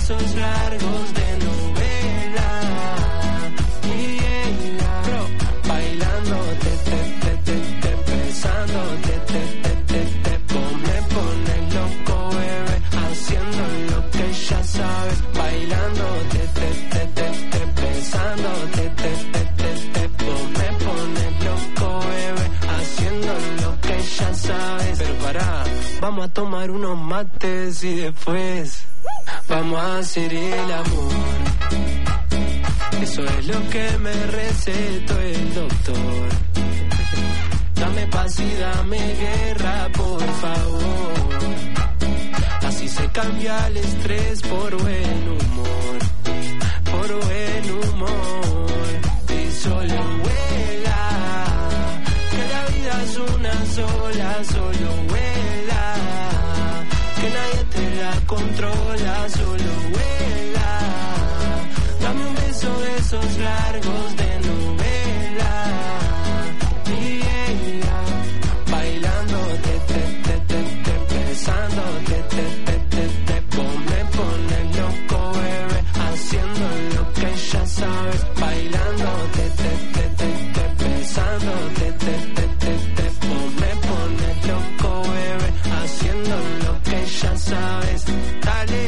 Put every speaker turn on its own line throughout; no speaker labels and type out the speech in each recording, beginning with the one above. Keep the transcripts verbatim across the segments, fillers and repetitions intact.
besos largos de novela. Yeah, yeah. Bro, bailándote, te, te, te, te, besándote, te, te, te, te, me pones loco, bebé, haciendo lo que ya sabes, bailándote, te, te, te, te, besándote, te, te, te, te, me pones loco, bebé, haciendo lo que ya sabes. Pero pará, vamos a tomar unos mates y después vamos a hacer el amor. Eso es lo que me recetó el doctor. Dame paz y dame guerra, por favor. Así se cambia el estrés por buen humor, por buen humor. Y solo vuela, que la vida es una sola, solo vuela, que nadie te la controla, solo vuela. Dame un beso de esos largos de novela. Yeah, yeah. Bailándote, te, te, te, te, besándote, te, te, te, te, me pones loco, bebé, haciendo lo que ya sabes, bailándote, te, te, te, te, besándote, te, te, te, te, me pones loco, bebé, haciendo lo que ya sabes. Dale.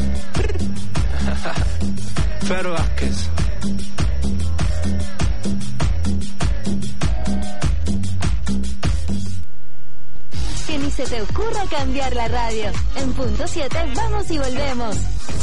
Fer Vázquez.
Que ni se te ocurra cambiar la radio. En punto siete vamos y volvemos.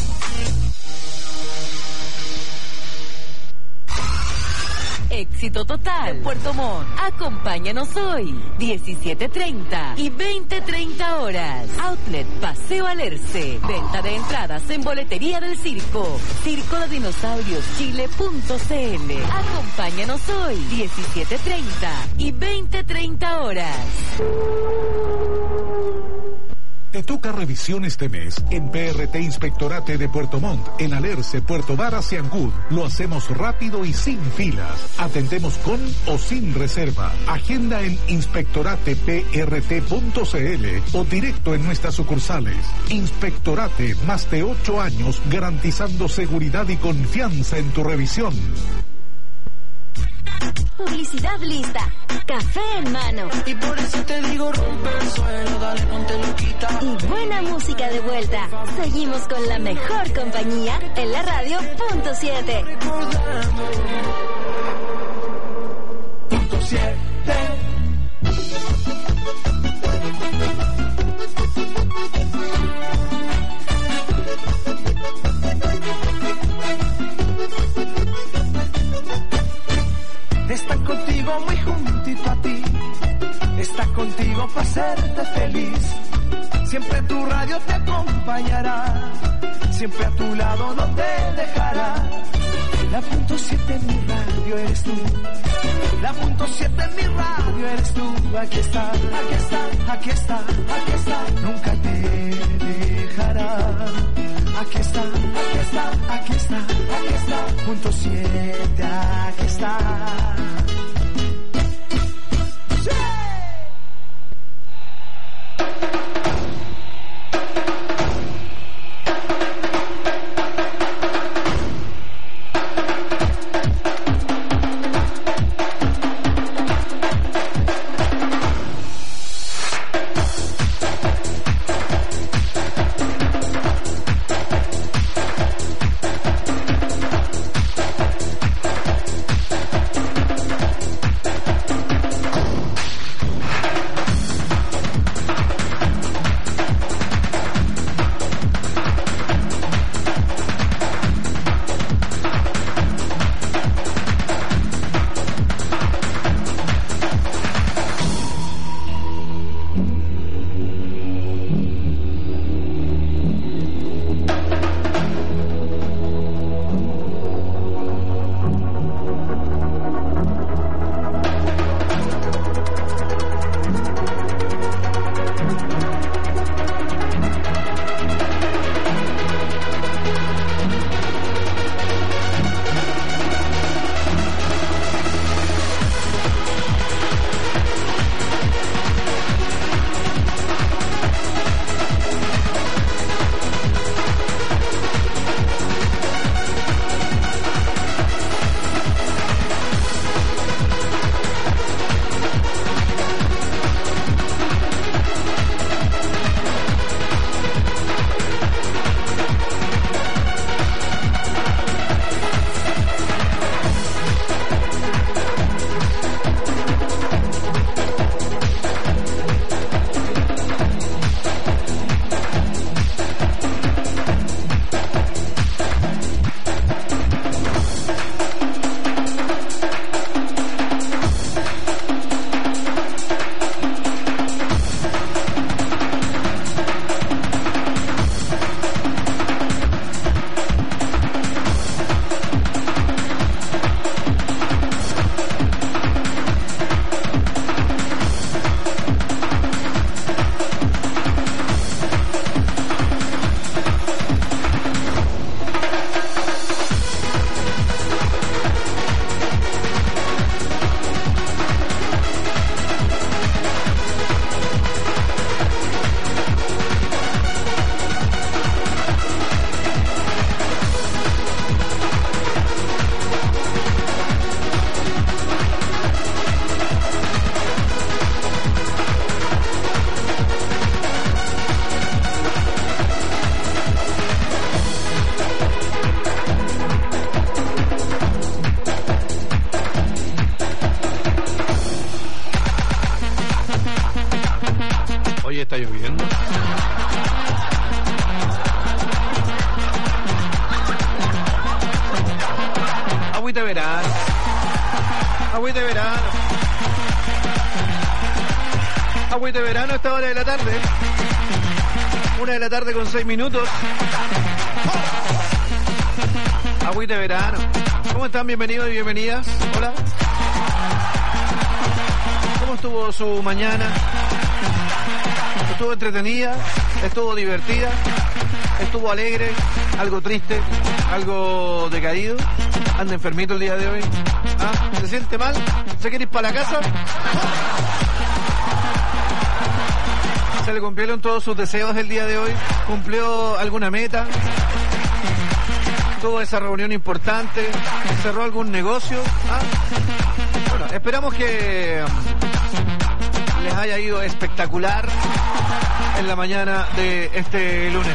Éxito total. Puerto Montt. Acompáñanos hoy. diecisiete treinta y veinte treinta horas. Outlet Paseo Alerce. Venta de entradas en boletería del circo. Circo de Dinosaurios Chile punto c l. Acompáñanos hoy. diecisiete treinta y veinte treinta horas.
Te toca revisión este mes en P R T Inspectorate de Puerto Montt, en Alerce, Puerto Varas y Ancud. Lo hacemos rápido y sin filas. Atendemos con o sin reserva. Agenda en inspectorate p r t punto c l o directo en nuestras sucursales. Inspectorate, más de ocho años garantizando seguridad y confianza en tu revisión.
Publicidad lista, café en mano.
Y por eso te digo rompe el suelo, dale ponte loquita.
Y buena música de vuelta. Seguimos con la mejor compañía en la radio punto siete.
Punto siete. Está contigo muy juntito a ti, está contigo para hacerte feliz. Siempre tu radio te acompañará, siempre a tu lado no te dejará. La punto siete mi radio eres tú, la punto siete mi radio eres tú. Aquí está, aquí está, aquí está, aquí está, nunca te dejará. Aquí está, aquí está, aquí está, aquí está, punto siete, aquí está. ¡Sí!
Agüita de verano. Agüita de verano a esta hora de la tarde. Una de la tarde con seis minutos. Agüita de verano. ¿Cómo están? Bienvenidos y bienvenidas. Hola. ¿Cómo estuvo su mañana? ¿Estuvo entretenida? ¿Estuvo divertida? ¿Estuvo alegre? ¿Algo triste? ¿Algo decaído? ¿Anda enfermito el día de hoy? ¿Ah? ¿Se siente mal? ¿Se quiere ir para la casa? ¿Se le cumplieron todos sus deseos el día de hoy? ¿Cumplió alguna meta? ¿Tuvo esa reunión importante? ¿Cerró algún negocio? ¿Ah? Bueno, esperamos que les haya ido espectacular en la mañana de este lunes.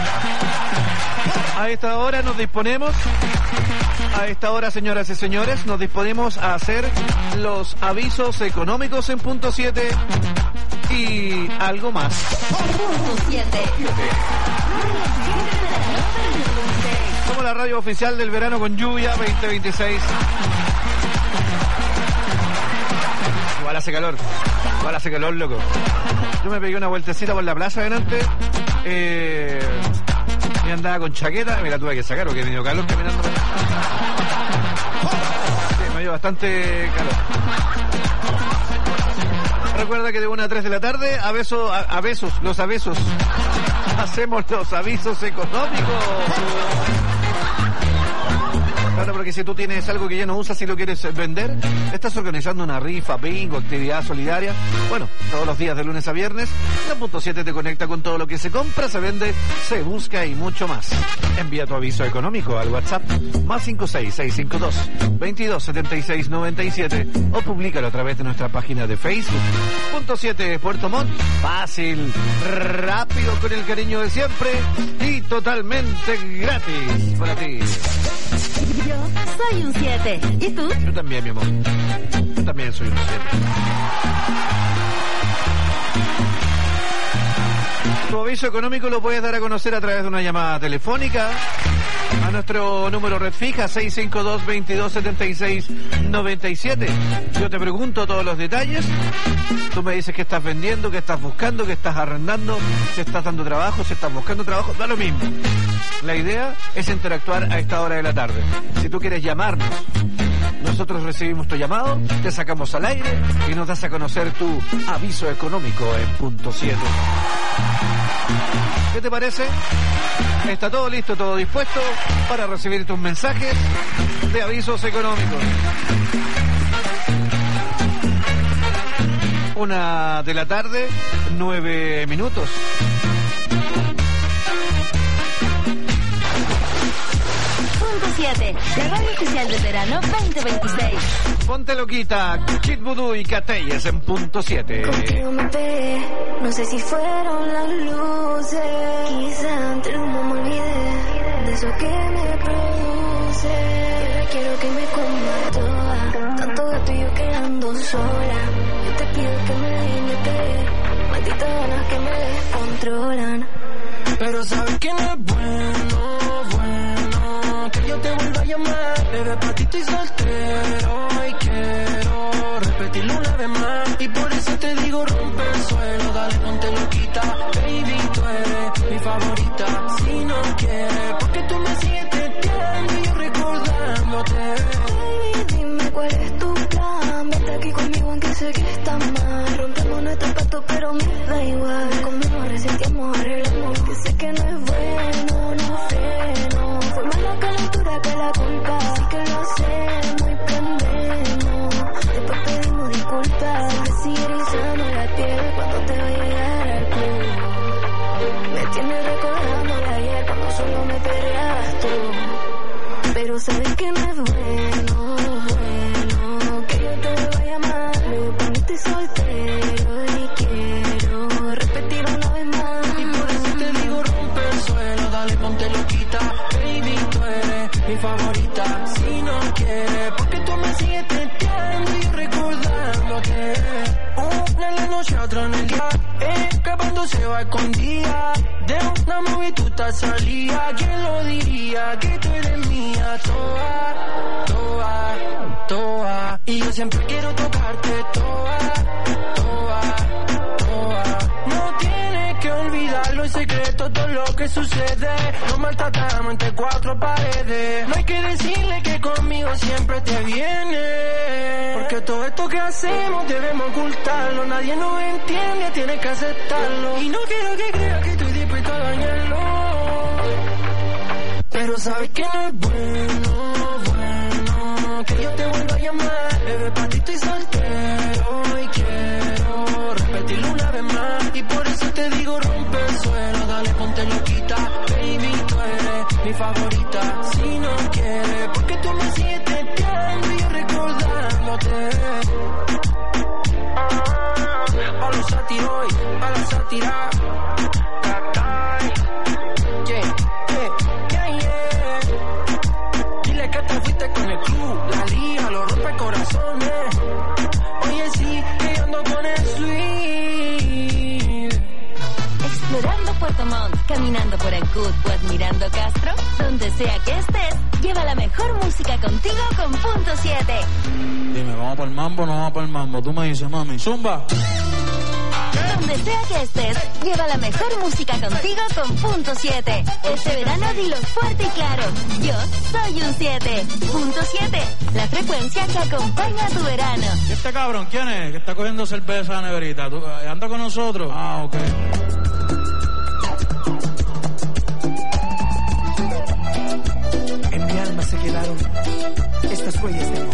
A esta hora nos disponemos, a esta hora, señoras y señores, nos disponemos a hacer los avisos económicos en punto siete y algo más.
Punto siete.
Somos la radio oficial del verano con lluvia veinte veintiséis. Igual hace calor, igual hace calor, loco. Yo me pegué una vueltecita por la plaza delante, eh, y andaba con chaqueta, me la tuve que sacar porque he tenido calor caminando. Sí, me dio bastante calor. Recuerda que de una a tres de la tarde, a besos, a, a besos, los avisos, hacemos los avisos económicos. Claro, porque si tú tienes algo que ya no usas y lo quieres vender, estás organizando una rifa, bingo, actividad solidaria. Bueno, todos los días de lunes a viernes, la punto siete te conecta con todo lo que se compra, se vende, se busca y mucho más. Envía tu aviso económico al WhatsApp más cinco seis seis cinco dos, veintidós setenta y seis noventa y siete o públicalo a través de nuestra página de Facebook. Punto siete Puerto Montt, fácil, rápido, con el cariño de siempre y totalmente gratis para ti.
Yo soy un siete. ¿Y tú?
Yo también, mi amor. Yo también soy un siete. Tu aviso económico lo puedes dar a conocer a través de una llamada telefónica a nuestro número red fija seis cinco dos, veintidós setenta y seis noventa y siete. Yo te pregunto todos los detalles. Tú me dices qué estás vendiendo, qué estás buscando, qué estás arrendando, si estás dando trabajo, si estás buscando trabajo, da lo mismo. La idea es interactuar a esta hora de la tarde. Si tú quieres llamarnos, nosotros recibimos tu llamado, te sacamos al aire y nos das a conocer tu aviso económico en punto siete. ¿Qué te parece? Está todo listo, todo dispuesto para recibir tus mensajes de avisos económicos. Una de la tarde, nueve minutos.
Punto siete, la radio oficial del verano veinte veintiséis.
Ponte loquita, Kid Voodoo y Catelles en punto siete.
Contigo me pegué, no sé si fueron las luces. Quizá entre el humo me olvidé de eso que me produce. Ahora quiero que me coma toda, tanto gato y yo quedando sola. Yo te pido que me límite, malditas ganas que me descontrolan.
Pero sabes que no es bueno, bueno, que yo te vuelva a llamar. Bebé, patito y soltero, y quiero repetirlo una vez más. Y por eso te digo, rompe el suelo, dale, ponte loquita. Baby, tú eres mi favorita. Si no quieres, porque tú me sigues testeando y yo recordándote.
Baby, dime cuál es tu plan. Vete aquí conmigo aunque sé que está mal. Rompemos nuestro pacto pero me da igual. Comemos, resentimos, arreglamos. Que sé que no es bueno, no freno. Fue más la calentura que la culpa. Así que lo hacemos y prendemos. Después pedimos disculpas. Me sigue erizando la piel cuando te va a llegar al club. Me tienes recordando de ayer cuando solo me peleabas tú. Pero sabes que no es bueno, bueno, que yo te vuelva a llamar. Luego cuando estoy soltero y quiero repetir una vez más.
Y por eso te digo, rompe el suelo, dale, ponte loquita. Baby, tú eres mi favorita. Si no quieres, porque tú me sigues testeando y yo recordándote. Uh, Una en la noche, otra en el día. Escapándose va escondida. De una movie tú te salía. ¿Quién lo diría? Que tú eres mía. Toa, toa, toa. Y yo siempre quiero tocarte. Toa, toa, toa. No tienes que olvidarlo en secreto todo lo que sucede. Nos maltratamos entre cuatro paredes. No hay que decirle que conmigo siempre te viene. Porque todo esto que hacemos debemos ocultarlo. Nadie nos entiende, tienes que aceptarlo. Y no quiero que creas que estoy dispuesto a dañarlo. Pero sabes que no es bueno, bueno que yo te vuelva a llamar. Bebé, para ti estoy soltero y quiero repetirlo una vez más. Y por eso te digo rompe el suelo. Dale, ponte loquita. Baby, tú eres mi favorita. Si no quieres, porque tú me sigues testeando y yo recordándote. A los sátiro y a la sátira. Yeah, yeah, yeah, yeah. Dile que te fuiste con el club. La liga lo rompe corazones. Oye, sí, que yo ando con el sweet.
Explorando Puerto Montt, caminando por Ancud o admirando Castro, donde sea que estés, lleva la mejor música contigo con Punto siete.
Dime, ¿vamos para el mambo o no vamos para el mambo? Tú me dices, mami, zumba.
Donde sea que estés, lleva la mejor música contigo con Punto siete. Este verano dilo fuerte y claro, yo soy un siete. Punto siete, la frecuencia que acompaña a tu verano.
¿Y este cabrón quién es? Que está cogiendo cerveza a la neverita. ¿Tú, eh, ¿Anda con nosotros? Ah, ok.
En mi alma se quedaron estas huellas de amor.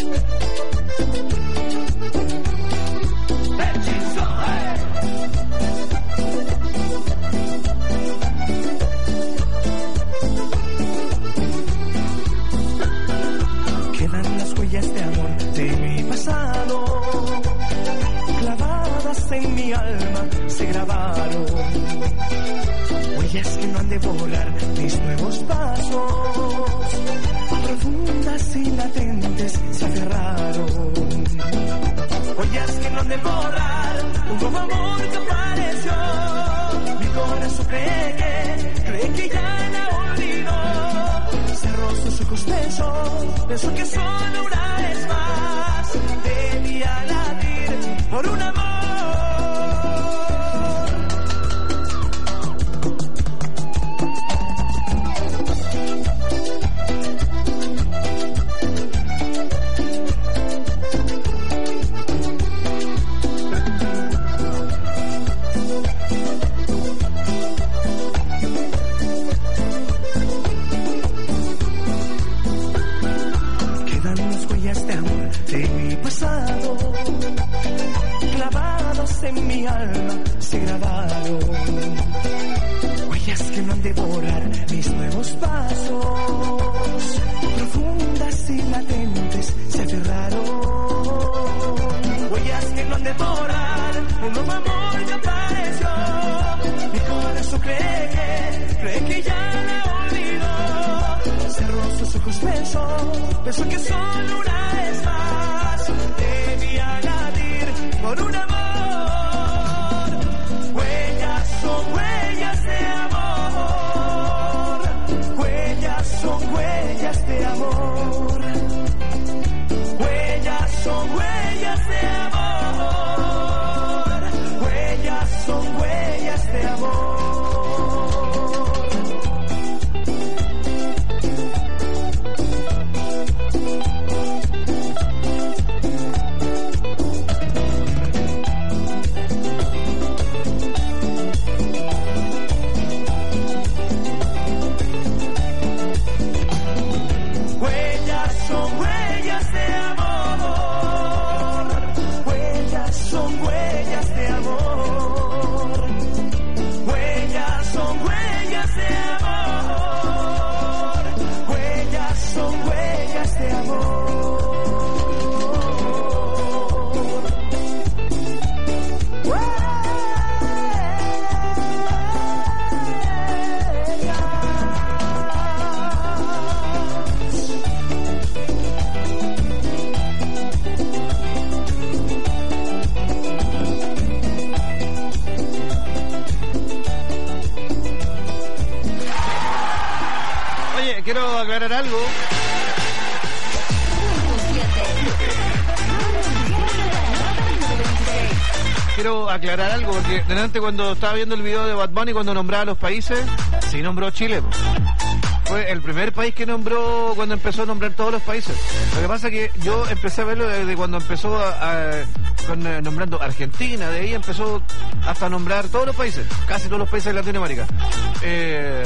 Quedan las huellas de amor de mi pasado, clavadas en mi alma se grabaron. Huellas que no han de borrar mis nuevos pasos, profundas y latentes se aferraron. Huellas que no han de borrar un nuevo amor que apareció. Mi corazón cree que, cree que ya la olvidó. Cerró sus ojos, pensó, pensó que solo una vez más debía latir por un amor. Pasado, clavados en mi alma se grabaron. Huellas que no han de borrar mis nuevos pasos, profundas y latentes se aferraron. Huellas que no han de borrar un nuevo amor que apareció. Mi corazón cree que, cree que ya la olvidó. Cerró sus ojos, pensó, pensó que solo una vez más debía latir por un amor. Huellas son huellas de amor. Huellas son huellas de amor. Huellas son huellas de amor. Huellas son huellas de amor.
Oye, quiero aclarar algo. Quiero aclarar algo, porque delante cuando estaba viendo el video de Bad Bunny, cuando nombraba los países, sí nombró Chile. Po. Fue el primer país que nombró cuando empezó a nombrar todos los países. Lo que pasa es que yo empecé a verlo desde cuando empezó a, a, con, eh, nombrando Argentina, de ahí empezó hasta nombrar todos los países, casi todos los países de Latinoamérica. Eh,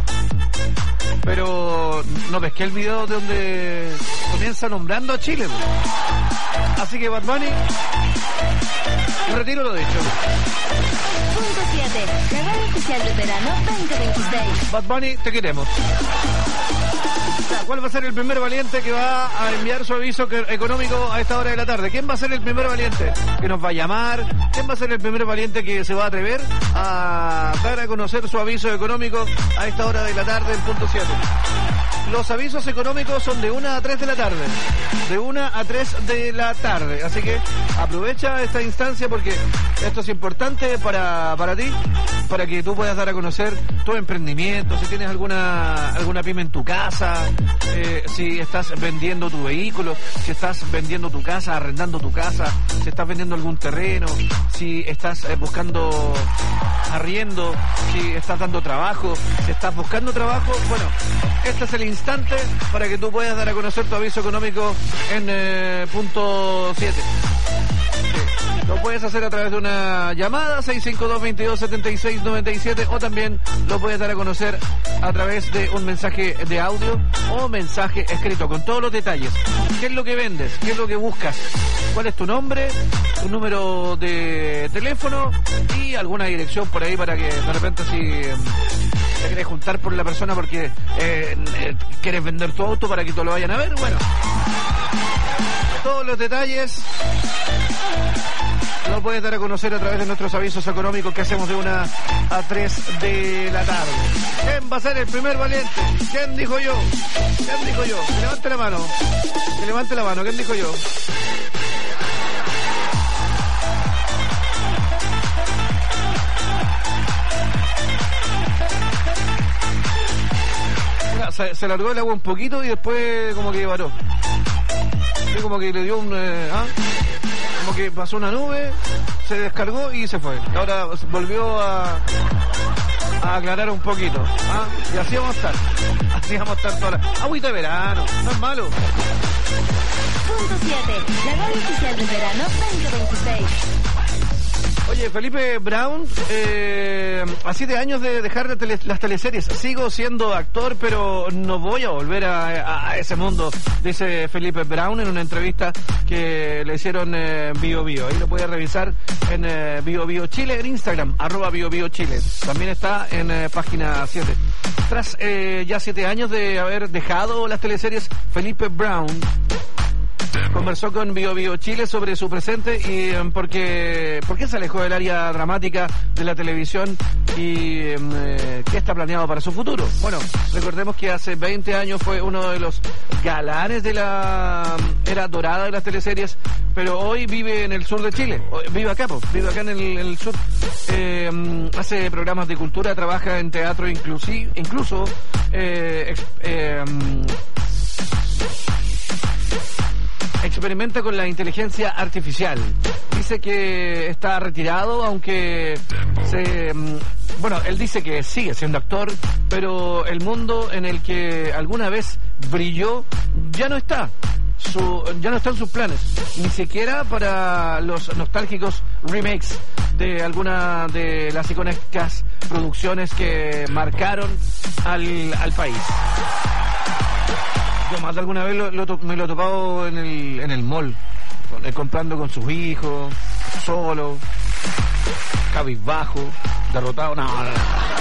pero no pesqué el video de donde comienza nombrando a Chile. Po. Así que Bad Bunny, retiro lo dicho.
Punto siete. La radio oficial del verano veinte veintiséis.
Bad Bunny, te queremos. ¿Cuál va a ser el primer valiente que va a enviar su aviso económico a esta hora de la tarde? ¿Quién va a ser el primer valiente que nos va a llamar? ¿Quién va a ser el primer valiente que se va a atrever a dar a conocer su aviso económico a esta hora de la tarde en punto siete? Los avisos económicos son de una a tres de la tarde. De una a tres de la tarde. Así que aprovecha esta instancia porque esto es importante para, para ti, para que tú puedas dar a conocer tu emprendimiento, si tienes alguna, alguna pyme en tu casa, eh, si estás vendiendo tu vehículo, si estás vendiendo tu casa, arrendando tu casa, si estás vendiendo algún terreno, si estás eh, buscando arriendo, si estás dando trabajo, si estás buscando trabajo. Bueno, este es el instante para que tú puedas dar a conocer tu aviso económico en eh, punto siete. Sí. Lo puedes hacer a través de una llamada seis cinco dos, veintidós, setenta y seis, noventa y siete, o también lo puedes dar a conocer a través de un mensaje de audio o mensaje escrito con todos los detalles. ¿Qué es lo que vendes? ¿Qué es lo que buscas? ¿Cuál es tu nombre? Tu número de teléfono y alguna dirección por ahí para que de repente si eh, te quieres juntar por la persona porque eh, eh, quieres vender tu auto para que te lo vayan a ver. Bueno, todos los detalles lo puedes dar a conocer a través de nuestros avisos económicos que hacemos de una a tres de la tarde. ¿Quién va a ser el primer valiente? ¿Quién dijo yo? ¿Quién dijo yo? Que levante la mano. Que levante la mano. ¿Quién dijo yo? Se, se largó el agua un poquito y después como que paró. Sí, como que le dio un... Eh, ¿ah? Como que pasó una nube, se descargó y se fue. Y ahora volvió a, a aclarar un poquito. ¿Ah? Y así vamos a estar. Así vamos a estar toda la... Agüita de verano, no es malo.
Punto siete. La radio oficial del verano veinte veintiséis.
Oye, Felipe Brown, eh, a siete años de dejar de tele, las teleseries, sigo siendo actor, pero no voy a volver a, a, a ese mundo, dice Felipe Brown en una entrevista que le hicieron eh, Bio Bio. Ahí lo puede revisar en eh, Bio Bio Chile, en Instagram, arroba Bio Bio Chile. También está en eh, página siete. Tras eh, ya siete años de haber dejado las teleseries, Felipe Brown conversó con Bio Bio Chile sobre su presente y um, por, qué, por qué se alejó del área dramática de la televisión y um, eh, qué está planeado para su futuro. Bueno, recordemos que hace veinte años fue uno de los galanes de la um, era dorada de las teleseries, pero hoy vive en el sur de Chile, vive acá, pues, vive acá en el, en el sur, eh, um, hace programas de cultura, trabaja en teatro inclusive, incluso eh, ex, eh, um, experimenta con la inteligencia artificial. Dice que está retirado, aunque se... Bueno, él dice que sigue siendo actor, pero el mundo en el que alguna vez brilló ya no está. Su, ya no están sus planes, ni siquiera para los nostálgicos remakes de alguna de las icónicas producciones que marcaron al, al país. Yo más de alguna vez lo, lo, me lo he topado en el, en el mall, con, eh, comprando con sus hijos, solo, cabizbajo, derrotado. No, no, no.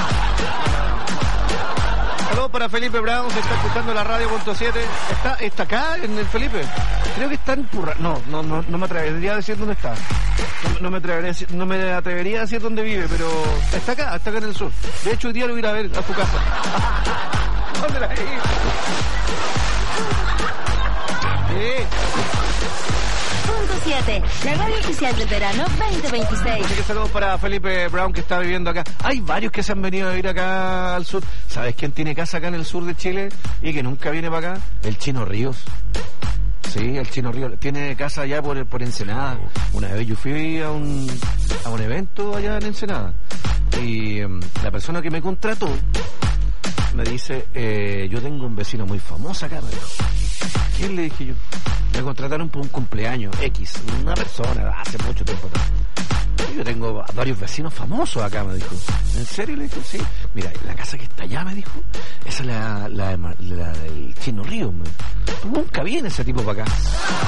Saludos para Felipe Brown, se está escuchando la radio punto siete. ¿Está, ¿Está acá en el Felipe? Creo que está en Purra. No, no, no, no me atrevería a decir dónde está. No, no, me atrevería, no me atrevería a decir dónde vive, pero está acá, está acá en el sur. De hecho, hoy día lo voy a ir a ver a su casa. ¿Dónde la hay? Sí.
punto siete, la radio oficial del verano veinte veintiséis.
Así que saludos para Felipe Brown, que está viviendo acá. Hay varios que se han venido a vivir acá al sur. ¿Sabes quién tiene casa acá en el sur de Chile y que nunca viene para acá? El Chino Ríos. Sí, el Chino Ríos tiene casa allá por, por Ensenada. Una vez yo fui a un, a un evento allá en Ensenada y um, la persona que me contrató me dice, eh, yo tengo un vecino muy famoso acá, me dijo. ¿Quién? Le dije yo. Me contrataron por un cumpleaños X, una persona hace mucho tiempo atrás. Y yo tengo varios vecinos famosos acá, me dijo. ¿En serio? Le dije, sí. Mira, la casa que está allá, me dijo, esa es la, la, la, la del Chino Ríos. Nunca viene ese tipo para acá.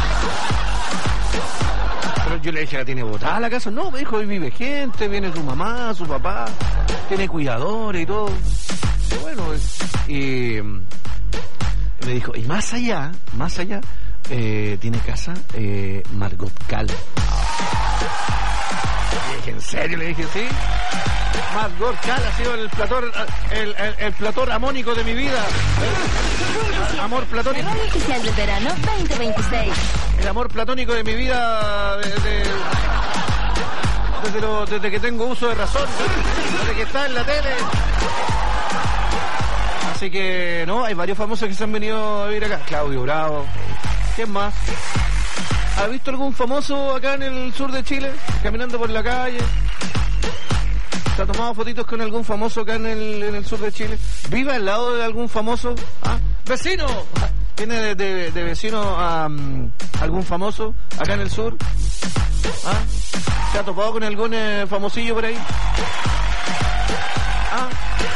Pero yo le dije, ¿la tiene botada la casa? No, me dijo, hoy vive gente, viene su mamá, su papá, tiene cuidadores y todo. Y bueno, y me dijo, y más allá, más allá, eh, tiene casa eh, Margot Cal. Le dije, ¿en serio? Le dije, sí. Margot Cal ha sido el plator, el, el, el plator amónico de mi vida. El amor platónico.
La radio oficial del verano veinte veintiséis.
El amor platónico de mi vida de, de, desde, lo, desde que tengo uso de razón, desde que está en la tele. Así que, no, hay varios famosos que se han venido a vivir acá. Claudio Bravo. ¿Quién más? ¿Has visto algún famoso acá en el sur de Chile? Caminando por la calle. ¿Se ha tomado fotitos con algún famoso acá en el, en el sur de Chile? ¿Vive al lado de algún famoso? ¿Ah? ¡Vecino! ¿Tiene de, de, de vecino a um, algún famoso acá en el sur? ¿Ah? ¿Se ha topado con algún eh, famosillo por ahí? ¿Ah?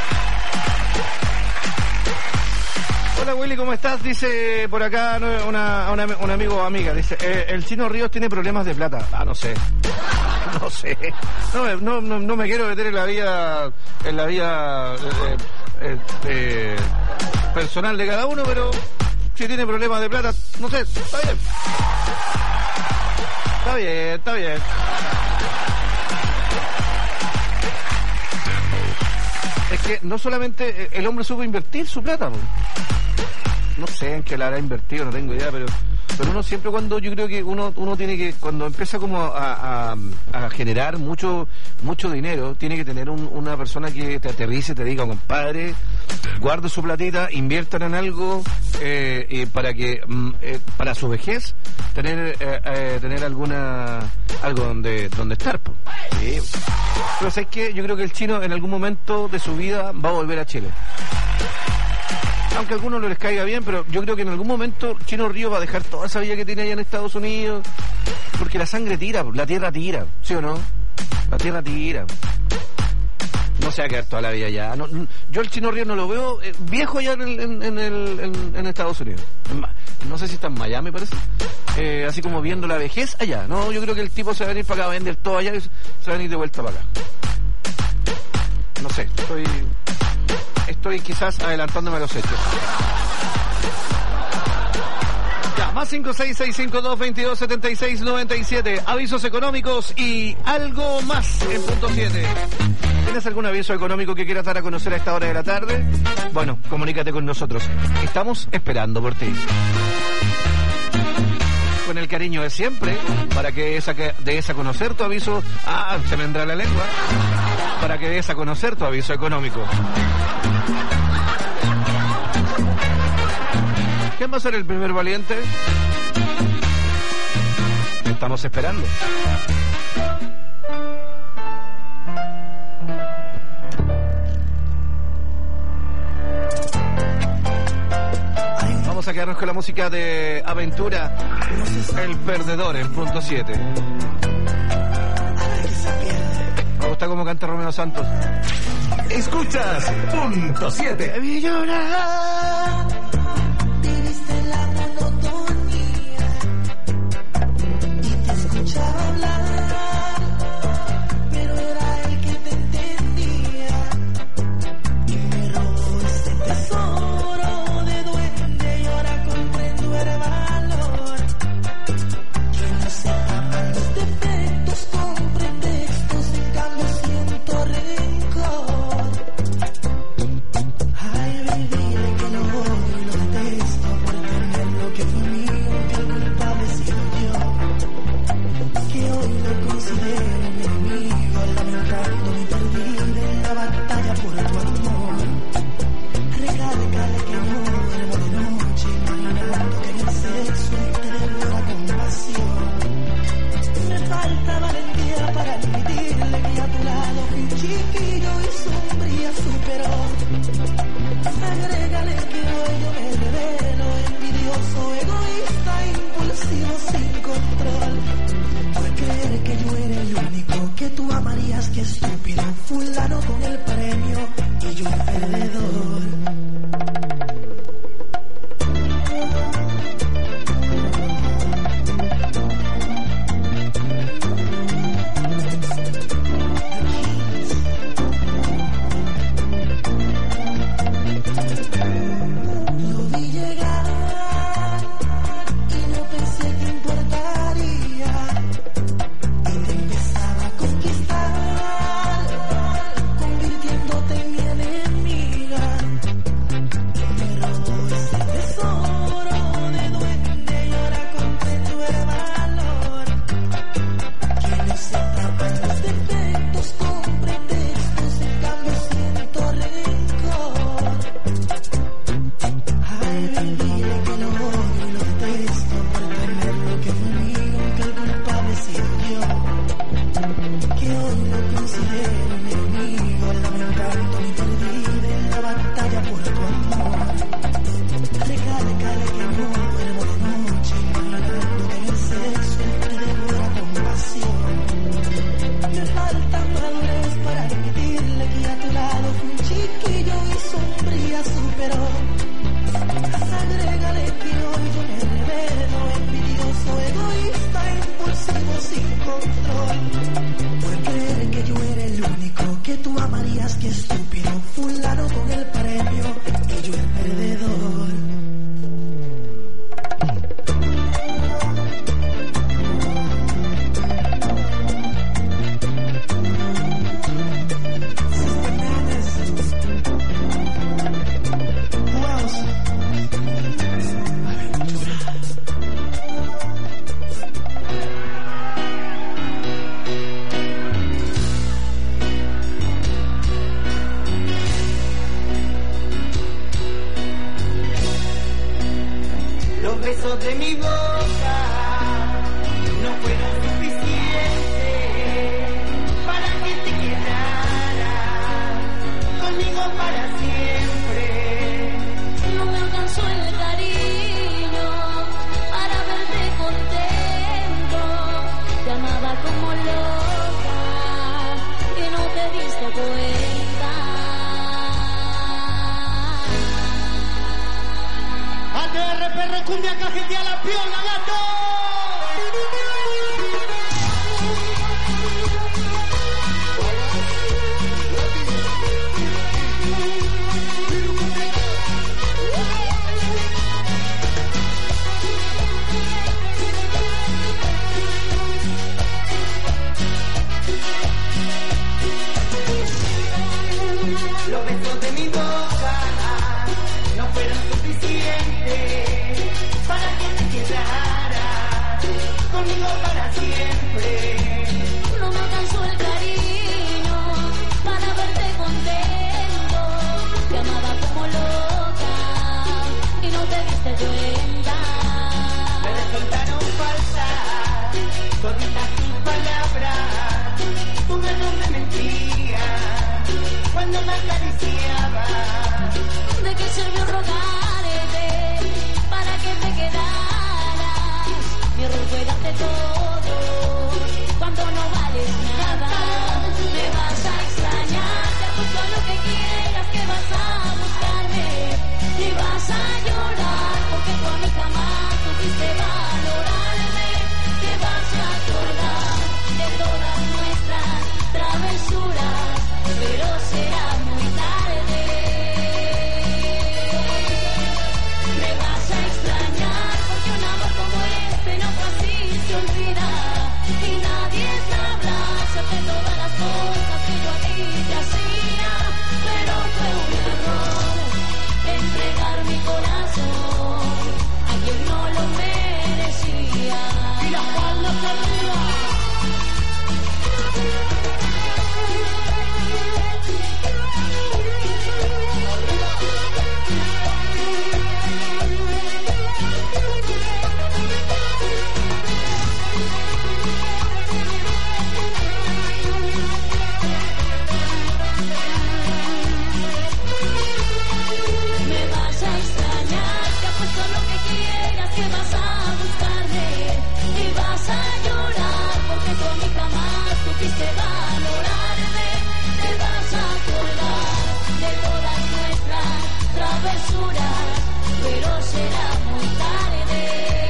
Hola Willy, ¿cómo estás? Dice por acá una, una, un amigo o amiga, dice, eh, el Chino Ríos tiene problemas de plata. Ah, no sé. No sé. No, no, no, no me quiero meter en la vida, en la vida eh, eh, eh, personal de cada uno, pero si tiene problemas de plata, no sé, está bien. Está bien, está bien. Es que no solamente el hombre supo invertir su plata, pues. No sé en qué la hará invertido, no tengo idea, pero pero uno siempre cuando, yo creo que uno uno tiene que, cuando empieza como a, a, a generar mucho mucho dinero, tiene que tener un, una persona que te aterrice, te diga, compadre, guarde su platita, inviertan en algo eh, eh, para que eh, para su vejez tener eh, eh, tener alguna algo donde donde estar, pues. Sí. Pero sabes que yo creo que el chino en algún momento de su vida va a volver a Chile. Aunque a algunos no les caiga bien, pero yo creo que en algún momento Chino Ríos va a dejar toda esa vida que tiene allá en Estados Unidos, porque la sangre tira, la tierra tira, ¿sí o no? La tierra tira. No se va a quedar toda la vida allá. No, yo el Chino Ríos no lo veo eh, viejo allá en, el, en, en, el, en, en Estados Unidos. No sé si está en Miami, parece. Eh, así como viendo la vejez allá. No, yo creo que el tipo se va a venir para acá a vender todo allá y se va a venir de vuelta para acá. No sé, estoy... Estoy quizás adelantándome a los hechos. Ya, más cinco seis seis cinco dos veintidós setenta y seis noventa y siete. Avisos económicos y algo más en punto siete. ¿Tienes algún aviso económico que quieras dar a conocer a esta hora de la tarde? Bueno, comunícate con nosotros. Estamos esperando por ti. Con el cariño de siempre, para que esa que des a conocer tu aviso. Ah, se me entra la lengua. Para que des a conocer tu aviso económico. ¿Quién va a ser el primer valiente? Estamos esperando. Vamos a quedarnos con la música de Aventura, El Perdedor en punto siete. Me gusta cómo canta Romeo Santos.
Escuchas punto siete.
Te vi llorar,
viviste la monotonía y te escuchaba hablar, pero era el que te entendía y me robó este tesoro de duende y ahora comprendo el valor. Que no se tapan los defectos con pretextos, en cambio siento rencor. Ay, baby, que no voy, no Los besos de mi boca no fueron suficientes para que te quedaras conmigo para siempre.
No me alcanzó el cariño para verte contento. Te amaba como loca y no te diste cuenta.
A T R P R cumbia cajetea la piola, gato. Los besos de mi boca no fueron suficientes para que te quedaras conmigo para siempre.
No me alcanzó el cariño para verte contento. Te amaba como loca y no te diste cuenta.
Me resultaron falsas toditas tus palabras. Tu mano me mentía cuando me acariciaba.
¿De qué sirvió rogarte para que te quedaras? Mi error fue darte todo cuando no vales nada. Me vas a extrañar, te apuesto a lo que quieras que vas a buscarme. Y vas a llorar porque tú a mí jamás supiste valorarme. Te vas a acordar de todas nuestras travesuras, pero será muy tarde. Me vas a extrañar porque un amor como este no fácil se olvida y nadie sabrá hacerte todas las cosas que yo a ti te hacía, pero fue un error entregar mi corazón a quien no lo merecía.
Y las palmas arriba.
Me vas a extrañar, te apuesto a lo que quieras que vas a buscarme y vas a llorar porque tú a mí jamás supiste valorarme. Te vas a acordar de todas nuestras travesuras, pero será muy tarde.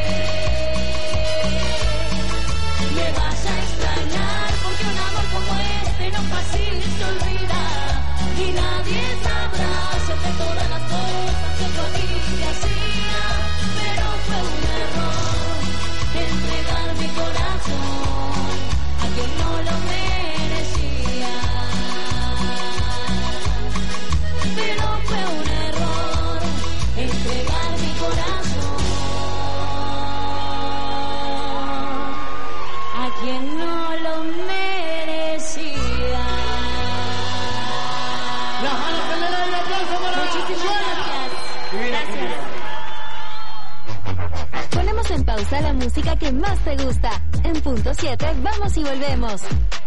Me vas a extrañar porque un amor como este no fácil se olvida y nadie sabrá hacerte todas las cosas que yo a ti te hacía, pero fue un error entregar mi corazón a quien no lo merecía. Pero fue un error entregar mi corazón a quien no lo merecía.
Las manos en el aire, aplauso para
Muchísimas gracias. Gracias.
Ponemos en pausa la música que más te gusta. En punto siete, vamos y volvemos.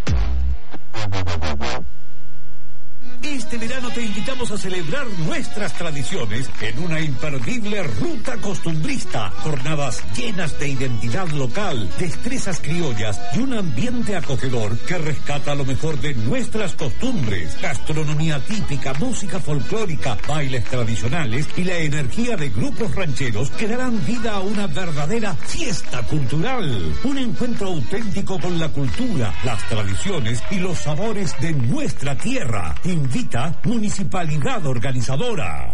Este verano te invitamos a celebrar nuestras tradiciones en una imperdible ruta costumbrista. Jornadas llenas de identidad local, destrezas criollas y un ambiente acogedor que rescata lo mejor de nuestras costumbres. Gastronomía típica, música folclórica, bailes tradicionales y la energía de grupos rancheros que darán vida a una verdadera fiesta cultural. Un encuentro auténtico con la cultura, las tradiciones y los sabores de nuestra tierra. Invita Municipalidad Organizadora.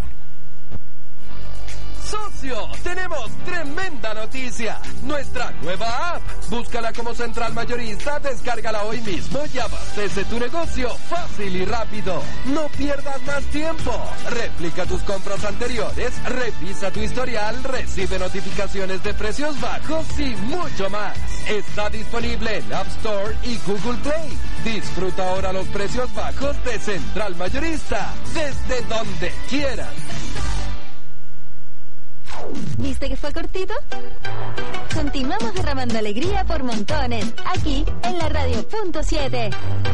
Socio, tenemos tremenda noticia. Nuestra nueva app. Búscala como Central Mayorista, descárgala hoy mismo y abastece tu negocio fácil y rápido. No pierdas más tiempo. Replica tus compras anteriores, revisa tu historial, recibe notificaciones de precios bajos y mucho más. Está disponible en App Store y Google Play. Disfruta ahora los precios bajos de Central Mayorista, desde donde quieras.
¿Viste que fue cortito? Continuamos derramando alegría por montones, aquí en la radio punto siete.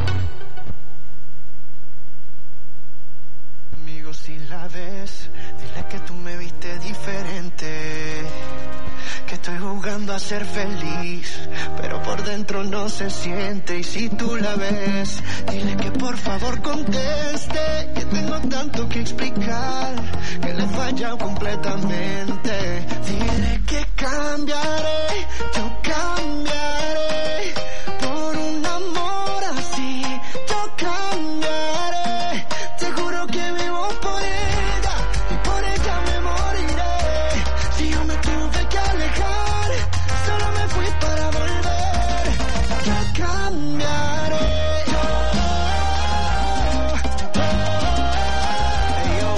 Amigo, si la ves, dile que tú me viste diferente, que estoy jugando a ser feliz, pero por dentro no se siente. Y si tú la ves, dile que por favor conteste, que tengo tanto que explicar, que le he fallado completamente. Dile que cambiaré, yo cambiaré, por un amor así, yo cambiaré. Te juro que vivo por ella, y por ella me moriré. Si yo me tuve que alejar, solo me fui para volver. Yo cambiaré. Yo, oh, hey, yo.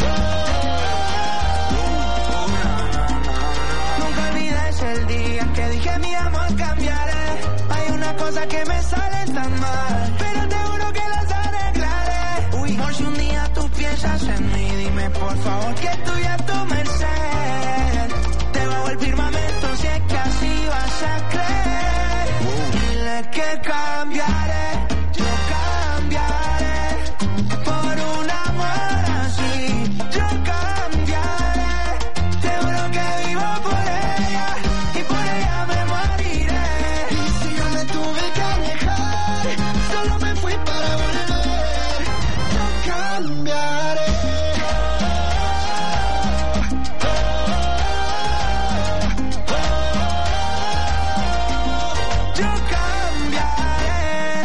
Nunca olvides el día que dije mi amor cambiaré. Hay una cosa que me sale tan mal, pero te juro que las arreglaré. Uy, por si un día tú piensas en mí, dime por favor que estoy a tu merced. Te bajo el firmamento si es que así vas a creer. Dile que cambiaré, yo cambiaré, por un amor así, yo cambiaré. Te juro que vivo por ella, y por ella me moriré. Y si yo me tuve que alejar, solo me fui para volver. Yo cambiaré. Yo cambiaré.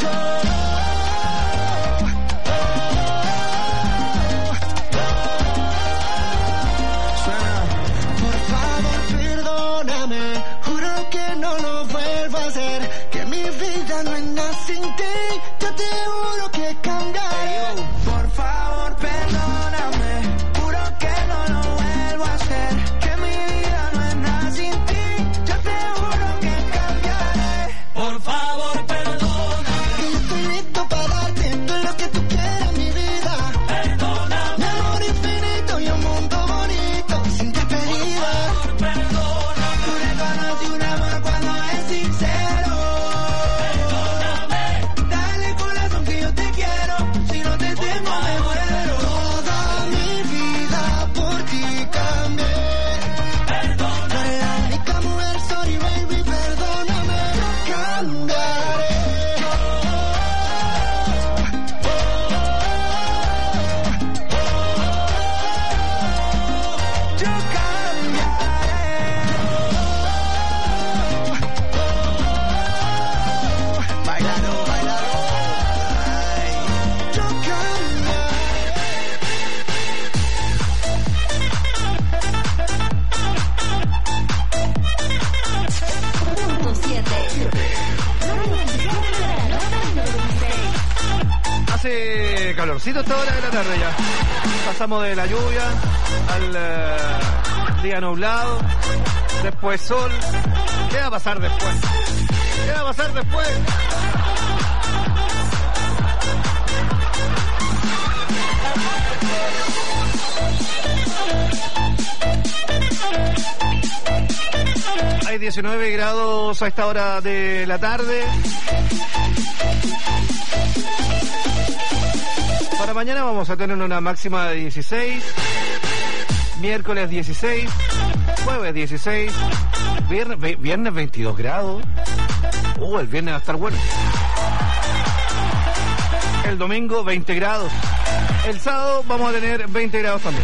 Suena. Por favor, perdóname, juro que no lo vuelvo a hacer, que mi vida no es nada sin ti, yo te juro que cambiaré. Por favor, perdóname, juro que no lo vuelvo a hacer, que mi vida no es nada sin ti, yo te juro que cambiaré. Por favor, perdóname, que yo estoy listo para darte todo lo que tú quieras, mi vida. Perdóname, mi amor infinito y un mundo bonito sin despedida. Perdóname, tú reconoces un amor cuando es sincero. Perdóname, dale corazón que yo te quiero, si no te tengo me muero. Toda mi vida por ti cambié. Perdóname, tú eres la única mujer, sorry baby, perdóname. Yo cambiaré. Yo cambiaré. Bailalo, bailalo. Ay, yo cambiaré.
Punto siete.
Hace calorcito esta hora de la tarde ya. Pasamos de la lluvia al eh, día nublado, después sol. ¿Qué va a pasar después? ¿Qué va a pasar después? Hay diecinueve grados a esta hora de la tarde. Para mañana vamos a tener una máxima de dieciséis, miércoles dieciséis, jueves dieciséis, viernes, ve- viernes veintidós grados. Uh, el viernes va a estar bueno. El domingo veinte grados. El sábado vamos a tener veinte grados también.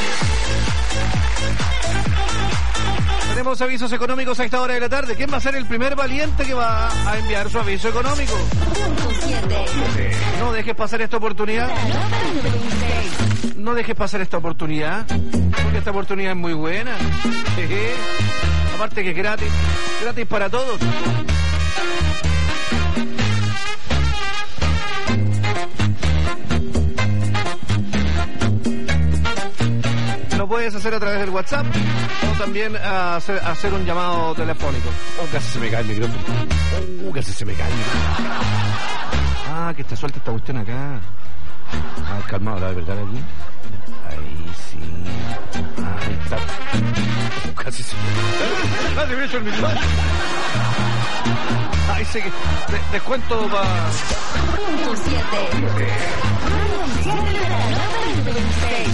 Tenemos avisos económicos a esta hora de la tarde. ¿Quién va a ser el primer valiente que va a enviar su aviso económico?
Punto siete.
No dejes pasar esta oportunidad. No dejes pasar esta oportunidad, porque esta oportunidad es muy buena. Jeje. Aparte que es gratis, gratis para todos. Lo puedes hacer a través del WhatsApp o también a hacer, a hacer un llamado telefónico. Oh, casi se me cae el micrófono. Oh, casi se me cae el micrófono. Ah, que está suelta esta cuestión acá. Ah, calmado, la verdad aquí. Ahí sí. Ahí está. Ah, de hecho el mismo. Ahí sí que de- descuento para...
Punto siete. Siete verano veinte veintiséis.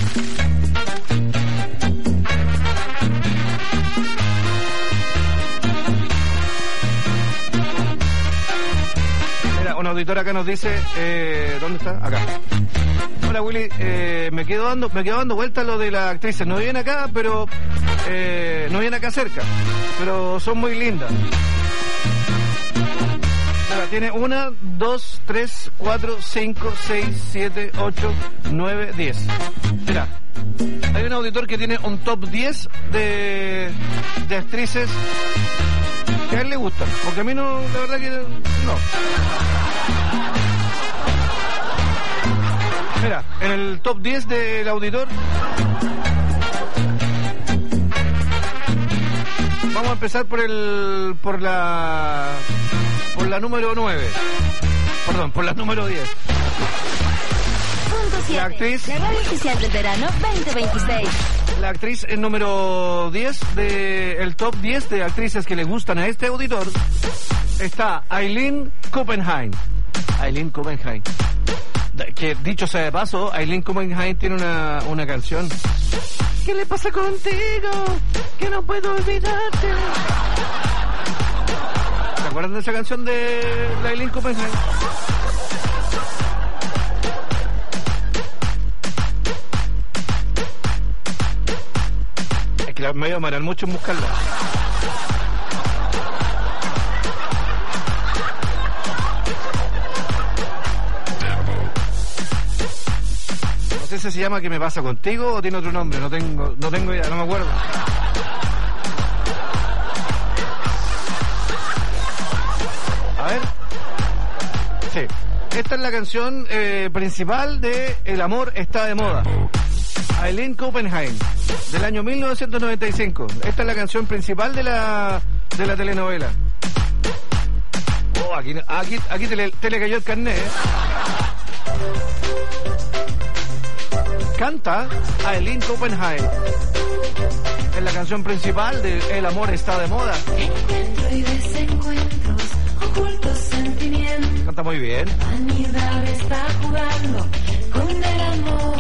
Mira, una auditora acá nos dice, eh, ¿dónde está? Acá. Hola Willy, eh, me quedo dando, me quedo dando vuelta lo de las actrices. No viven acá, pero eh, no viven acá cerca, pero son muy lindas. Mira, tiene una, dos, tres, cuatro, cinco, seis, siete, ocho, nueve, diez. Mira, hay un auditor que tiene un top diez de, de actrices que a él le gustan, porque a mí no, la verdad que no. Mira, en el top diez del auditor vamos a empezar por el por la por la número nueve. Perdón, por la número diez.
Punto siete.
La actriz-
La radio oficial del verano veinte veintiséis.
La actriz en número diez de el top diez de actrices que le gustan a este auditor está Eileen Kuppenheim. Eileen Kuppenheim. Que dicho sea de paso, Eileen Kuppenheim tiene una, una canción. ¿Qué le pasa contigo? Que no puedo olvidarte. ¿Se acuerdan de esa canción de, de Eileen Kuppenheim? Es que la- me voy a demorar mucho en buscarla. No sé si se llama ¿Qué me pasa contigo? O tiene otro nombre, no tengo, no tengo idea, no me acuerdo. A ver. Sí. Esta es la canción eh, principal de El amor está de moda. Eileen Kuppenheim, del año mil novecientos noventa y cinco. Esta es la canción principal de la de la telenovela. Oh, aquí, aquí, aquí te, le, te le cayó el carnet, ¿eh? Canta Eileen Kuppenheim. Es la canción principal de El amor está de moda.
Encuentro y desencuentros, ocultos sentimientos.
Canta muy bien.
Vanidad está jugando con el amor.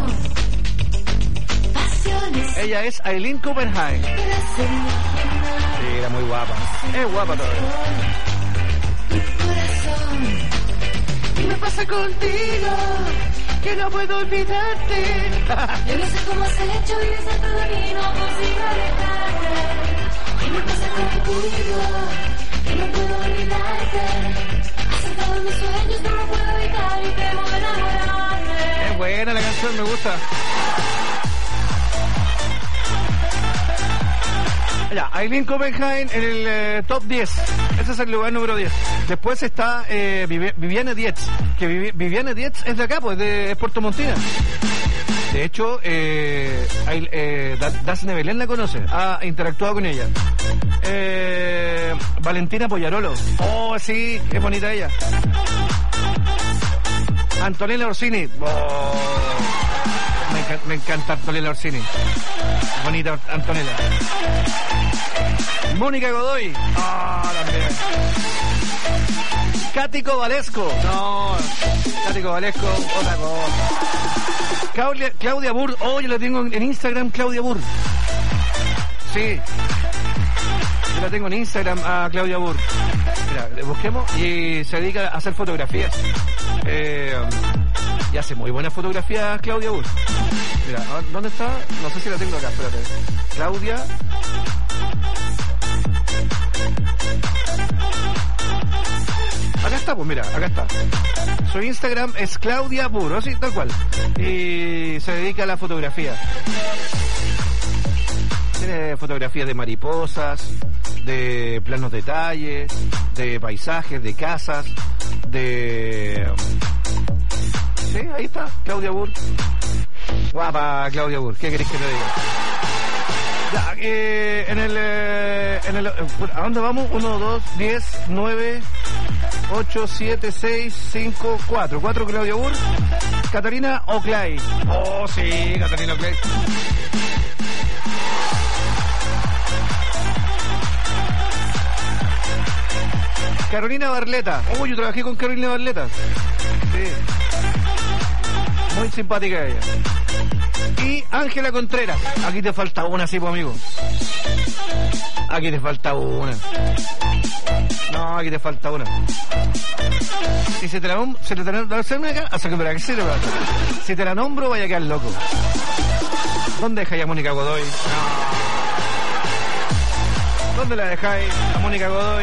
Pasiones
Ella es Eileen Kuppenheim.
que hacen imaginar
Sí, era muy guapa. Es guapa todavía.
mi corazón. ¿Qué me pasa contigo? Que no puedo olvidarte. Yo no sé cómo has hecho y dentro de mí no consigo alejarte. ¿Qué me pasa contigo? Que no puedo olvidarte. Has entrado en mis sueños, no lo puedo evitar y temo enamorarme.
Es buena la canción, me gusta. Ya, Eileen Kuppenheim en el eh, top diez. Ese es el lugar número diez. Después está eh, Vivi- Viviane Dietz. Que Vivi- Viviane Dietz es de acá, pues, de es Puerto Montina. De hecho, eh, hay- eh, Da- Daphne Belén la conoce. Ha interactuado con ella. Eh, Valentina Poyarolo. Oh, sí, es bonita ella. Antonella Orsini. Oh, me, enca- me encanta Antonella Orsini. Bonita Antonella. Mónica Godoy. Ah, también. Katy Kovalesco. No, Katy Kovalesco, otra cosa. Claudia, Claudia Burr. Oh, yo la tengo en Instagram, Claudia Burr. Sí. Yo la tengo en Instagram a Claudia Burr. Mira, le busquemos y se dedica a hacer fotografías. Eh, y hace muy buenas fotografías Claudia Burr. Mira, a ver, ¿dónde está? No sé si la tengo acá, espérate. Claudia. Acá está, pues mira, acá está. Su Instagram es Claudia Burr, así, tal cual. Y se dedica a la fotografía. Tiene fotografías de mariposas, de planos detalles, de paisajes, de casas, de... Sí, ahí está, Claudia Burr. Guapa Claudia Burr, ¿qué querés que te diga? Ya, eh, en el... Eh, en el eh, ¿a dónde vamos? uno, dos, diez, nueve, ocho, siete, seis, cinco, cuatro. cuatro Claudia Burr. Catarina Oclay. Oh, sí, Catarina Oclay. Carolina Barleta. Oh, yo trabajé con Carolina Barleta. Sí. Muy simpática ella. Y Ángela Contreras. Aquí te falta una, sí, pues, amigo. Aquí te falta una. No, aquí te falta una. Y si te la nombro, si te la nombro, si te la nombro, vaya a quedar loco. ¿Dónde dejáis a Mónica Godoy? No. ¿Dónde la dejáis a Mónica Godoy?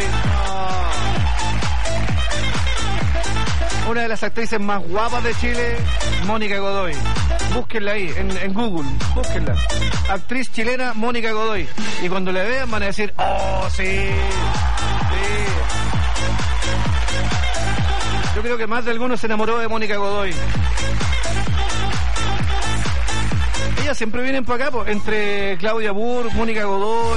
No. Una de las actrices más guapas de Chile, Mónica Godoy. Búsquenla ahí, en, en Google, búsquenla. Actriz chilena, Mónica Godoy. Y cuando la vean van a decir, oh, sí, sí. Yo creo que más de alguno se enamoró de Mónica Godoy. Ellas siempre vienen para acá, pues, entre Claudia Burr, Mónica Godoy,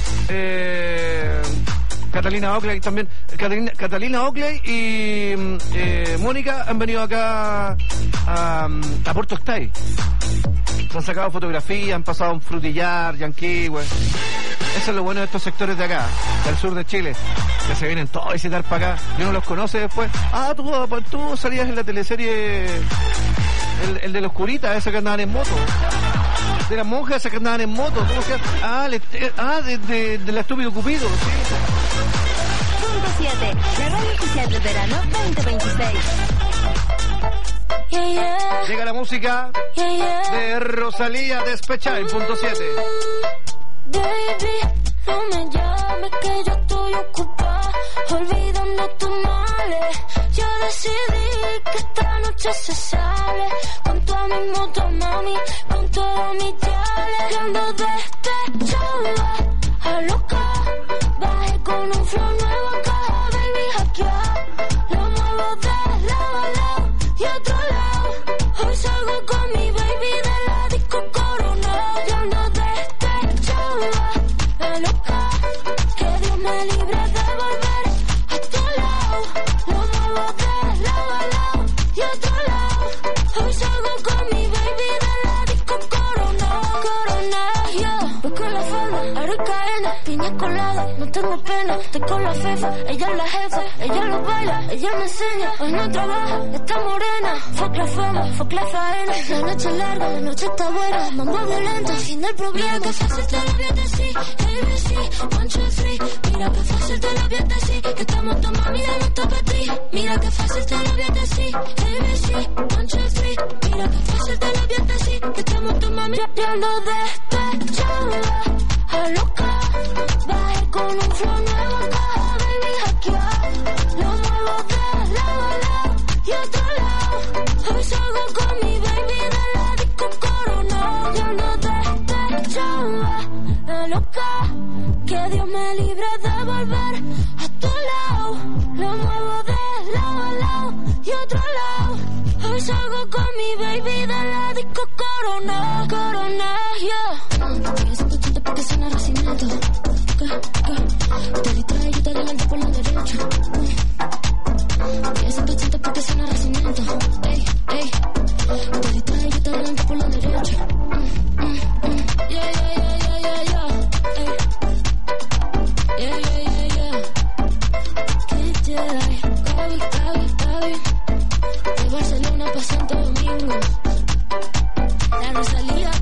eh, Catalina Oakley también. Catalina, Catalina Oakley y eh, Mónica han venido acá a, a Puerto Octay. Se han sacado fotografías, han pasado un frutillar, Yanquihue. Eso es lo bueno de estos sectores de acá, del sur de Chile, que se vienen todos a visitar para acá. Y uno los conoce después. Ah, tú, tú salías en la teleserie, el, el de los curitas, esos que andaban en moto. De las monjas esas que andaban en moto. ¿Cómo se llama? Ah, le, ah de, de, de la Estúpido Cupido, sí.
Punto siete, la radio oficial del verano veinte veintiséis.
Yeah, yeah.
Llega la música
Yeah, yeah.
de Rosalía Despechada en punto siete.
Baby, no me llames que yo estoy ocupada, olvidando tus males. Yo decidí que esta noche se sale, con toda mi moto, mami, con todos mis chales. Yo ando despechada, a loca, bajé con un flow nuevo acá, baby, hackear. Lo muevo de lado a lado y otro lado. Hoy salgo con mi baby de la disco Corona. Yo ando despechada, la loca, que Dios me libre de volver a tu lado. Lo muevo de lado a lado y otro lado. Hoy salgo con mi baby de la disco Corona. Corona, yo voy con la falda, arrocaena, piña colada, no tengo pena. Estoy con la fefa, ella es la jefa, ella lo baila, ella me enseña. Hoy no trabaja, está morena. Fuck la fama, fuck la faena. La noche es larga, la noche está buena. Mambo violento, fin del problema. Mira que fácil te lo vierte así, A B C, one, two, three. Mira que fácil te lo vierte así, que estamos tu mami de nuestro petit. Mira que fácil te lo vierte así, A B C, one, two, three. Mira que fácil te lo vierte así, que estamos tu mami. Yo ando despechada, a loca, bajé con un flow nuevo acá, baby, hackear. Lo muevo de lado a lado y otro lado. Hoy salgo con mi baby de la disco Corona. Yo ando despechada, la loca, que Dios me libre de volver a tu lado. Lo muevo de lado a lado y otro lado. Hoy salgo con mi baby de la disco Corona. Corona, yeah. Porque suena racimiento. ¿Qué? ¿Qué? Te distrae, yo te adelanto por la derecha. Y ese pechito porque suena racimiento. Ey, ey. Te distrae, yo te adelanto por la derecha. Mm, mm, mm. Yeah, yeah, yeah, yeah, yeah, yeah. Ey. Yeah, yeah, yeah, yeah. ¿Qué te da? Gaby, Gaby, Gaby. De Barcelona pa' Santo Domingo. La Rosalía.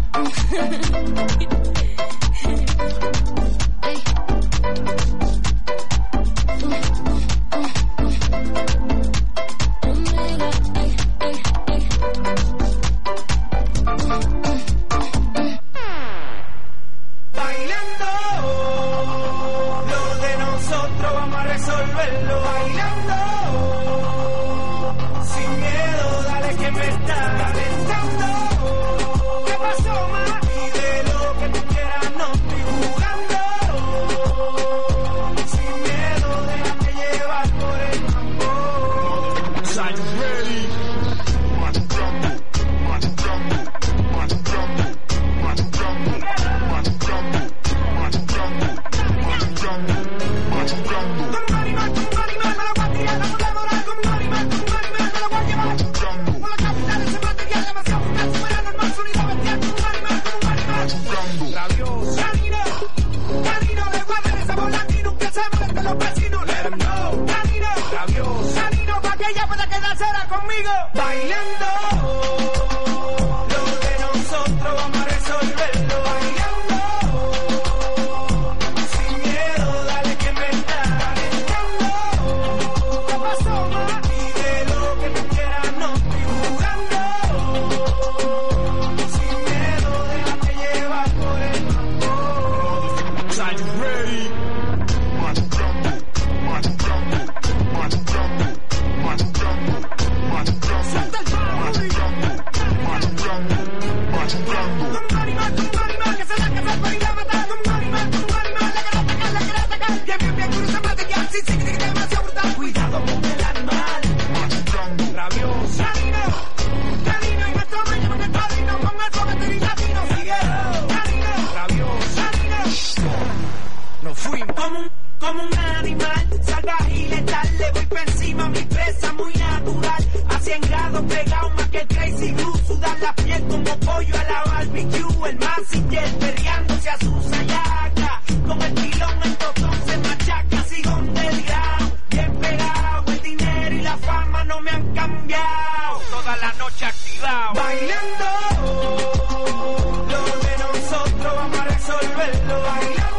Let 'em know.
danzara conmigo. Bailando, lo de nosotros vamos a resolverlo. Bailando, sin miedo, dale que me está calentando. ¿Qué pasó, ma? Pide lo que tú quieras, no estoy jugando. Sin miedo, déjate llevar por el mambo. Are you ready? Suelta el power. Con animal, con animal, que se la que se puede ir a matar. Con animal, con animal, la que la ataca, la que la ataca. Bien, bien, bien, cruza más de ya, sí, sí, que es demasiado brutal. Cuidado con el animal. Rabioso. Canino, canino, y nuestro dueño con el padrino. Con el foguete y latino. Sigue. Canino, rabioso. Canino. Nos fuimos. Como un, como un animal, salvaje y letal. Le voy por encima, mi presa muy natural. A cien grados pegado más que el Crazy Glue. Sudar la piel como pollo a la barbecue. El Massinger perreándose a su sayaca. Con el pilón el tostón se machaca. Sigo on the ground, bien pegado. El dinero y la fama no me han cambiado. Toda la noche activado. Bailando, lo de nosotros vamos a resolverlo. Bailando.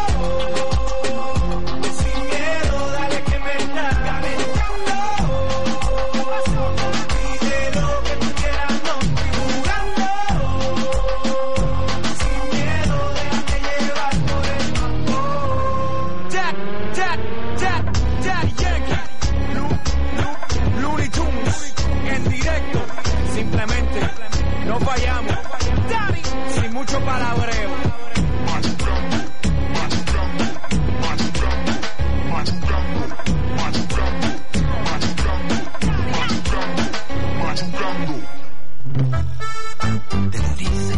No fallamos, Dani, sin mucho palabreo. Te lo dice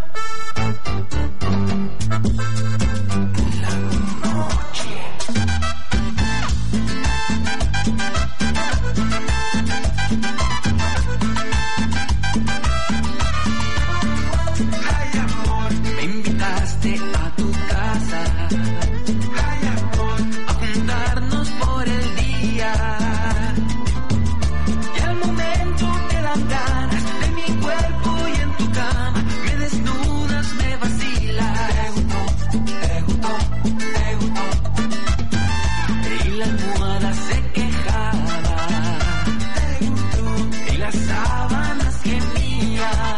la noche. A tu casa, ay amor, a juntarnos por el día. Y al momento te dan ganas de mi cuerpo y en tu cama me desnudas, me vacilas. Te gustó, te gustó, te gustó. Y la almohada se quejaba. Te gustó. Y las sábanas gemían.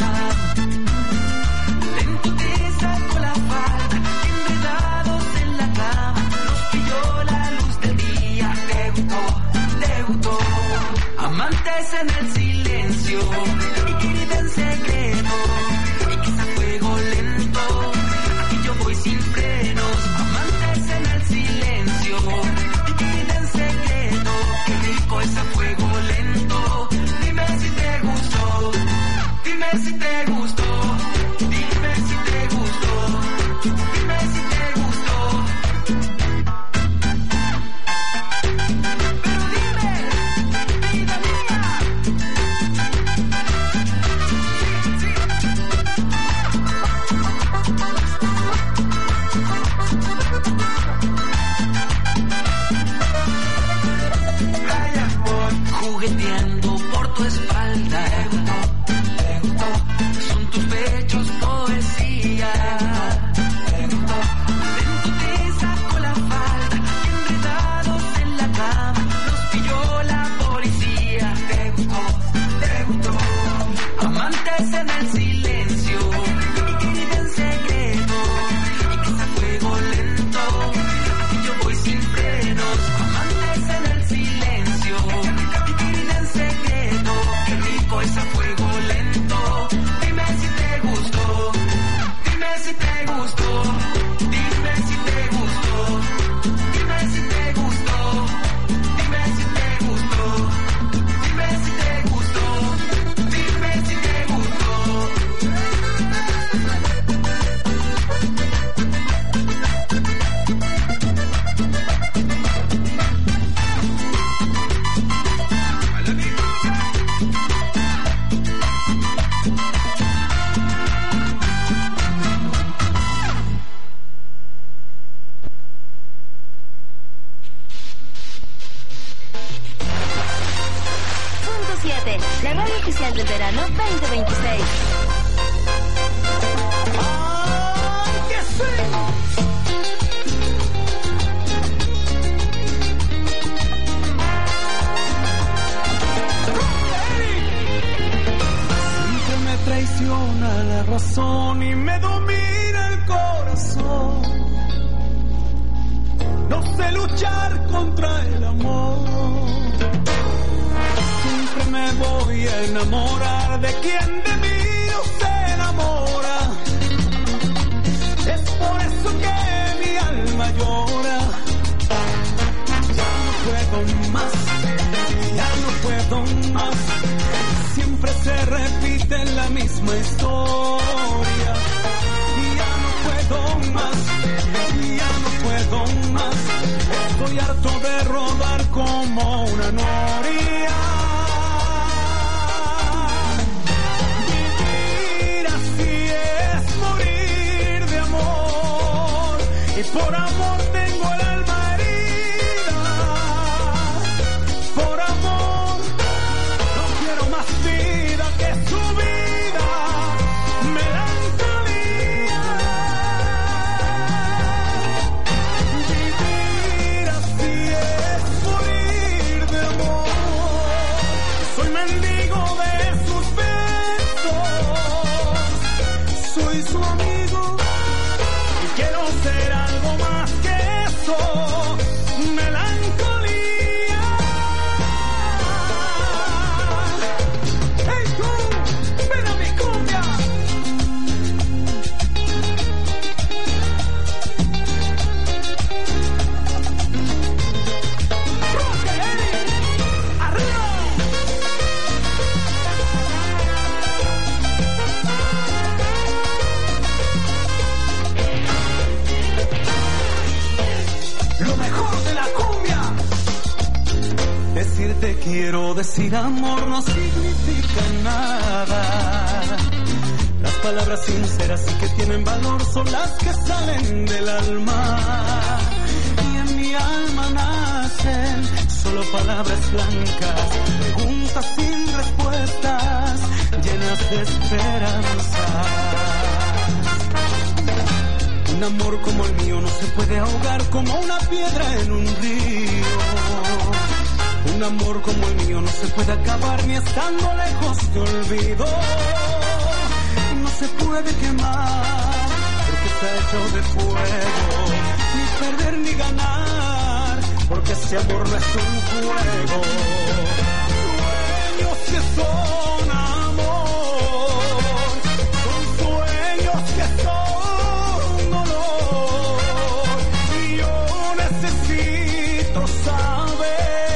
Amantes en el silencio y querida en secreto, y quizá fuego lento, aquí yo voy sin frenos. Amantes en el silencio y querida en secreto, qué rico es a fuego lento. Dime si te gustó, dime si te gustó, dime si te gustó, dime si te gustó. Pero dime, vida mía.
siete, la radio oficial del verano veinte veintiséis.
¡Ay, que sí! Traiciona la razón y me domina el corazón. No sé luchar contra el amor. Siempre me voy a enamorar de quien de mí no se enamora. Es por eso que mi alma llora. Ya no puedo más, ya no puedo más. Siempre se repite la misma historia. Y ya no puedo más, y ya no puedo más. Estoy harto de rodar como una noria. Vivir así es morir de amor. Y por amor tengo el alma herida. Por amor no quiero más vida que su vida, melancolía. Vivir así es morir de amor. Soy mendigo de sus besos, soy su amigo y quiero ser algo más que eso, melancolía. Decirte quiero, decir amor no significa nada. Las palabras sinceras y que tienen valor son las que salen del alma. Y en mi alma nacen solo palabras blancas, preguntas sin respuestas, llenas de esperanza. Un amor como el mío no se puede ahogar como una piedra en un río. Un amor como el mío no se puede acabar ni estando lejos te olvido. Y no se puede quemar porque está hecho de fuego. Ni perder ni ganar porque ese amor no es un juego. Sueños que son amor, son sueños que son dolor. Y yo necesito saber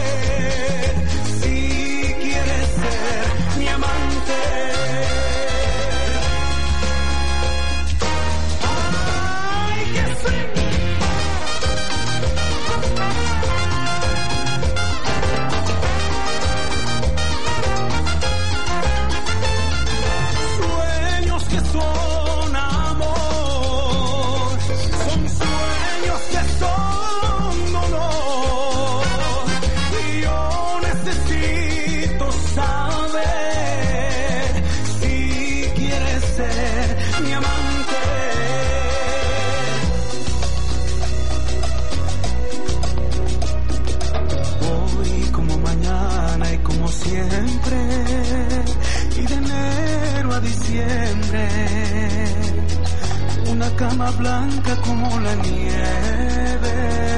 una cama blanca como la nieve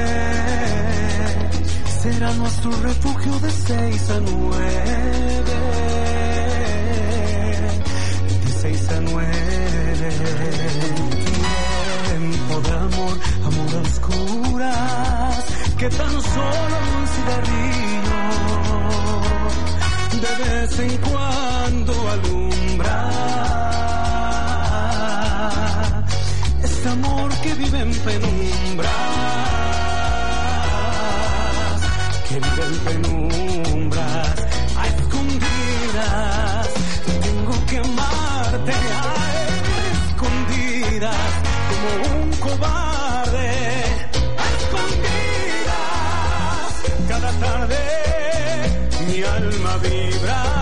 será nuestro refugio de seis a nueve, de seis a nueve. Tiempo de amor, amor a oscuras, que tan solo un cigarrillo de vez en cuando alumbra. Este amor que vive en penumbras, que vive en penumbras, a escondidas. Tengo que amarte a escondidas, como un cobarde, a escondidas. Cada tarde mi alma vibra.